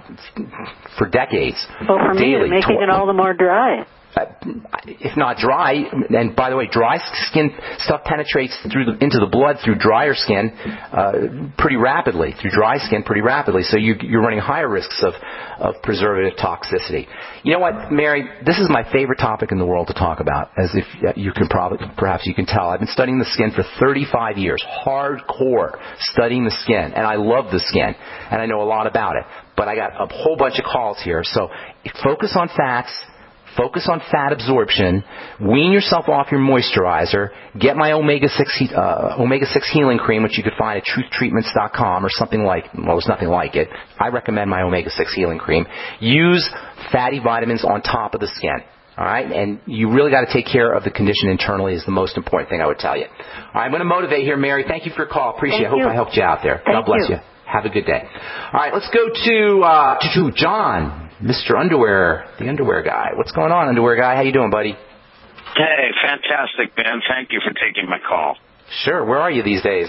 for decades? Well, for daily, me, it's making tw- it all the more dry. Uh, if not dry, and by the way, dry skin stuff penetrates through the, into the blood through drier skin uh, pretty rapidly, through dry skin pretty rapidly. So you, you're running higher risks of, of preservative toxicity. You know what, Mary? This is my favorite topic in the world to talk about, as if you can probably, perhaps you can tell. I've been studying the skin for thirty-five years, hardcore studying the skin, and I love the skin, and I know a lot about it. But I got a whole bunch of calls here, so focus on fats. Focus on fat absorption. Wean yourself off your moisturizer. Get my omega six uh, omega six healing cream, which you could find at truth treatments dot com or something like. Well, there's nothing like it. I recommend my omega six healing cream. Use fatty vitamins on top of the skin. All right, and you really got to take care of the condition internally is the most important thing I would tell you. All right, I'm going to motivate here, Mary. Thank you for your call. Appreciate it. Hope I helped you out there. Thank God bless you. you. Have a good day. All right, let's go to uh, to John. Mister Underwear, the underwear guy. What's going on, underwear guy? How you doing, buddy? Hey, fantastic, Ben. Thank you for taking my call. Sure. Where are you these days?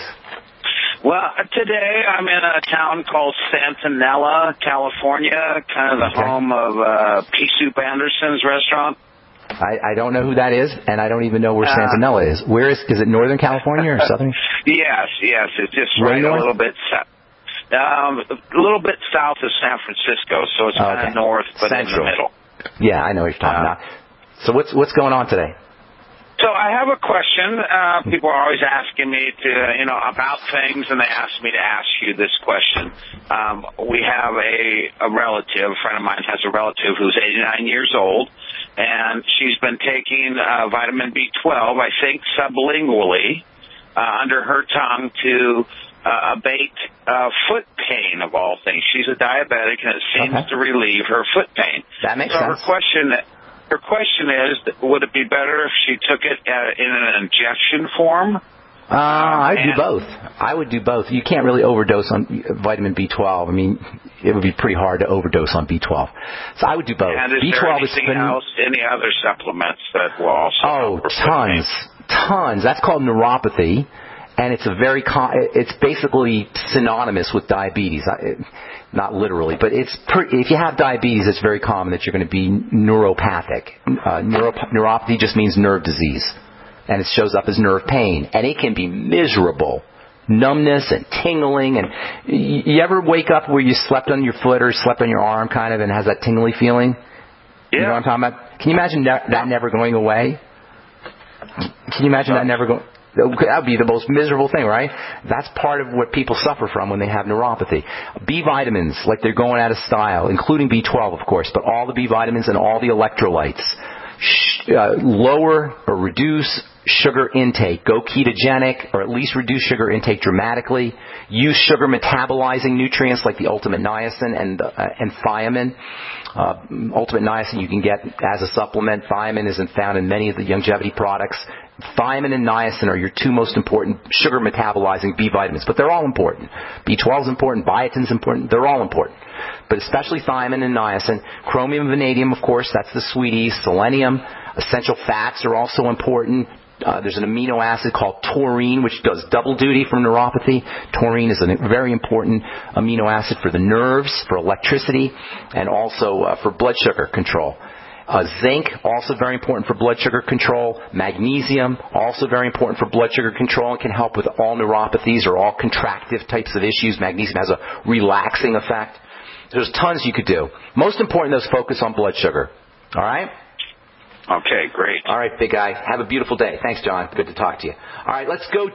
Well, today I'm in a town called Santanella, California, kind of the okay. home of uh, Pea Soup Anderson's restaurant. I, I don't know who that is, and I don't even know where uh, Santanella is. Where is? Is it Northern California or Southern? Yes, yes. It's just right, right a little bit south. Um, a little bit south of San Francisco, so it's kind okay. of north, but Central. in the middle. Yeah, I know what you're talking uh, about. So what's what's going on today? So I have a question. Uh, people are always asking me to, you know, about things, and they ask me to ask you this question. Um, we have a, a relative, a friend of mine has a relative who's eighty-nine years old, and she's been taking uh, vitamin B twelve, I think, sublingually, uh, under her tongue to Uh, abate uh, foot pain of all things. She's a diabetic, and it seems okay. to relieve her foot pain. That makes so sense. Her question, her question is, would it be better if she took it uh, in an injection form? Uh, I would do both. I would do both. You can't really overdose on vitamin B twelve. I mean, it would be pretty hard to overdose on B twelve. So I would do both. And is B there twelve anything is else, any other supplements that will also Oh, tons. Tons. That's called neuropathy. And it's a very, it's basically synonymous with diabetes. Not literally, but it's if you have diabetes, it's very common that you're going to be neuropathic. Uh, neurop- neuropathy just means nerve disease, and it shows up as nerve pain, and it can be miserable, numbness and tingling. And you ever wake up where you slept on your foot or slept on your arm, kind of, and has that tingly feeling? Yeah. You know what I'm talking about? Can you imagine that, that never going away? Can you imagine that never going? That would be the most miserable thing, right? That's part of what people suffer from when they have neuropathy. B vitamins, like they're going out of style, including B twelve, of course, but all the B vitamins and all the electrolytes. Uh, lower or reduce sugar intake. Go ketogenic, or at least reduce sugar intake dramatically. Use sugar metabolizing nutrients like the Ultimate Niacin and uh, and thiamine. Uh, Ultimate Niacin you can get as a supplement. Thiamine isn't found in many of the longevity products. Thiamine and niacin are your two most important sugar metabolizing B vitamins, but they're all important. B twelve is important, biotin's important, they're all important. But especially thiamine and niacin. Chromium and vanadium, of course, that's the sweeties. Selenium, essential fats are also important. Uh, there's an amino acid called taurine, which does double duty for neuropathy. Taurine is a very important amino acid for the nerves, for electricity, and also uh, for blood sugar control. Uh, zinc, also very important for blood sugar control. Magnesium, also very important for blood sugar control and can help with all neuropathies or all contractive types of issues. Magnesium has a relaxing effect. There's tons you could do. Most important, though, is focus on blood sugar. All right? Okay, great. All right, big guy. Have a beautiful day. Thanks, John. Good to talk to you. All right, let's go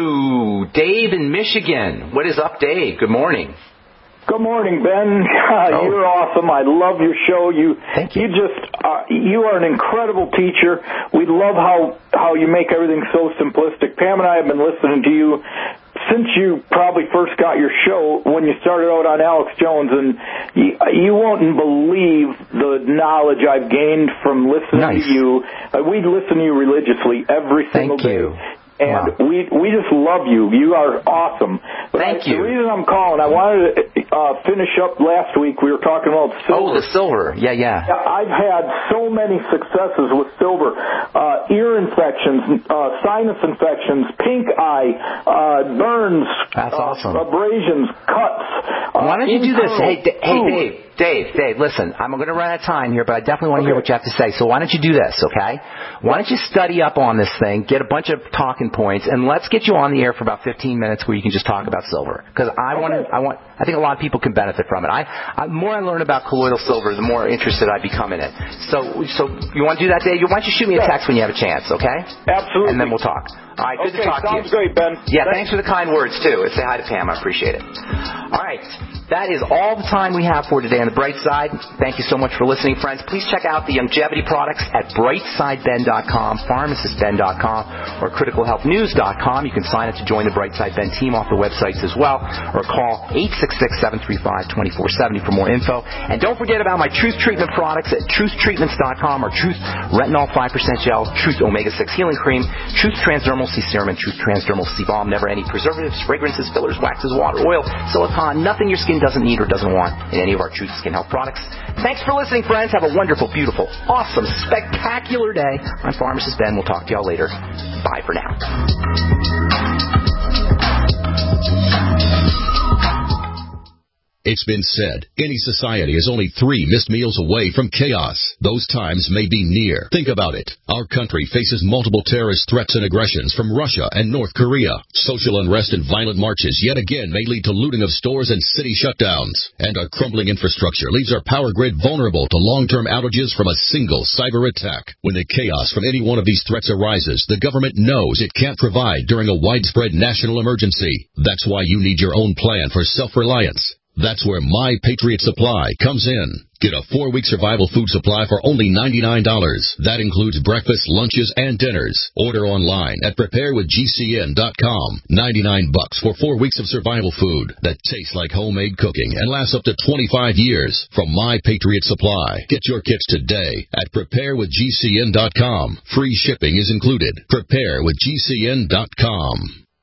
to Dave in Michigan. What is up, Dave? Good morning. Good morning, Ben. Uh, oh. You're awesome. I love your show. You, Thank you. You just, uh, you are an incredible teacher. We love how how you make everything so simplistic. Pam and I have been listening to you since you probably first got your show when you started out on Alex Jones, and you, you won't believe the knowledge I've gained from listening nice. to you. Uh, we listen to you religiously every single Thank day. you. And wow. we we just love you. You are awesome. But Thank I, you. The reason I'm calling, I wanted to uh, finish up last week. We were talking about silver. Oh, the silver. Yeah, yeah. yeah I've had so many successes with silver. Uh, ear infections, uh, sinus infections, pink eye, uh, burns. That's uh, awesome. Abrasions, cuts. Uh, Why don't you do this? Hey, D- hey, food. Dave. Dave, Dave, listen, I'm going to run out of time here, but I definitely want to okay. hear what you have to say. So why don't you do this, okay? Why don't you study up on this thing, get a bunch of talking points, and let's get you on the air for about fifteen minutes where you can just talk about silver. Because I want to, I want, I think a lot of people can benefit from it. I, I, the more I learn about colloidal silver, the more interested I become in it. So, so you want to do that, Dave? Why don't you shoot me a text when you have a chance, okay? Absolutely. And then we'll talk. All right, good okay, to talk to you. Sounds great, Ben. Yeah, thanks. thanks for the kind words, too. Say hi to Pam. I appreciate it. All right. That is all the time we have for today on The Bright Side. Thank you so much for listening, friends. Please check out the longevity products at bright side ben dot com, pharmacist ben dot com, or critical health news dot com. You can sign up to join the Brightside Ben team off the websites as well, or call eight six six, seven three five, two four seven zero for more info. And don't forget about my Truth Treatment products at truth treatments dot com, or Truth Retinol five percent Gel, Truth Omega six Healing Cream, Truth Transdermal C Serum, and Truth Transdermal C Balm. Never any preservatives, fragrances, fillers, waxes, water, oil, silicone, nothing your skin doesn't need or doesn't want in any of our Truth Skin Health products. Thanks for listening, friends. Have a wonderful, beautiful, awesome, spectacular day. I'm Pharmacist Ben. We'll talk to y'all later. Bye for now. It's been said, any society is only three missed meals away from chaos. Those times may be near. Think about it. Our country faces multiple terrorist threats and aggressions from Russia and North Korea. Social unrest and violent marches yet again may lead to looting of stores and city shutdowns. And our crumbling infrastructure leaves our power grid vulnerable to long-term outages from a single cyber attack. When the chaos from any one of these threats arises, the government knows it can't provide during a widespread national emergency. That's why you need your own plan for self-reliance. That's where My Patriot Supply comes in. Get a four-week survival food supply for only ninety-nine dollars. That includes breakfast, lunches, and dinners. Order online at prepare with G C N dot com. ninety-nine bucks for four weeks of survival food that tastes like homemade cooking and lasts up to twenty-five years from My Patriot Supply. Get your kits today at prepare with G C N dot com. Free shipping is included. prepare with G C N dot com.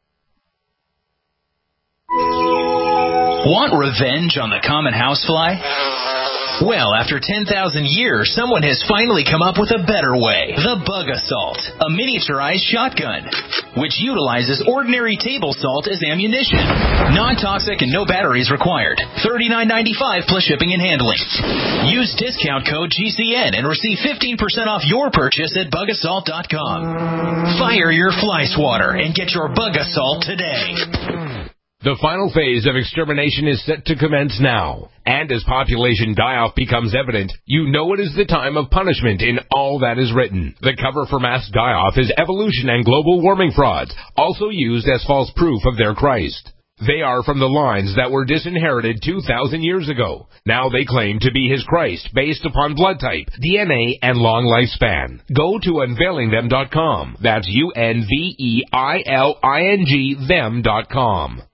Want revenge on the common housefly? Well, after ten thousand years, someone has finally come up with a better way. The Bug Assault, a miniaturized shotgun, which utilizes ordinary table salt as ammunition. Non-toxic and no batteries required. thirty-nine ninety-five plus shipping and handling. Use discount code G C N and receive fifteen percent off your purchase at bug assault dot com. Fire your fly swatter and get your Bug Assault today. The final phase of extermination is set to commence now. And as population die-off becomes evident, you know it is the time of punishment in all that is written. The cover for mass die-off is evolution and global warming frauds, also used as false proof of their Christ. They are from the lines that were disinherited two thousand years ago. Now they claim to be his Christ based upon blood type, D N A, and long lifespan. Go to unveiling them dot com. That's U N V E I L I N G them dot com.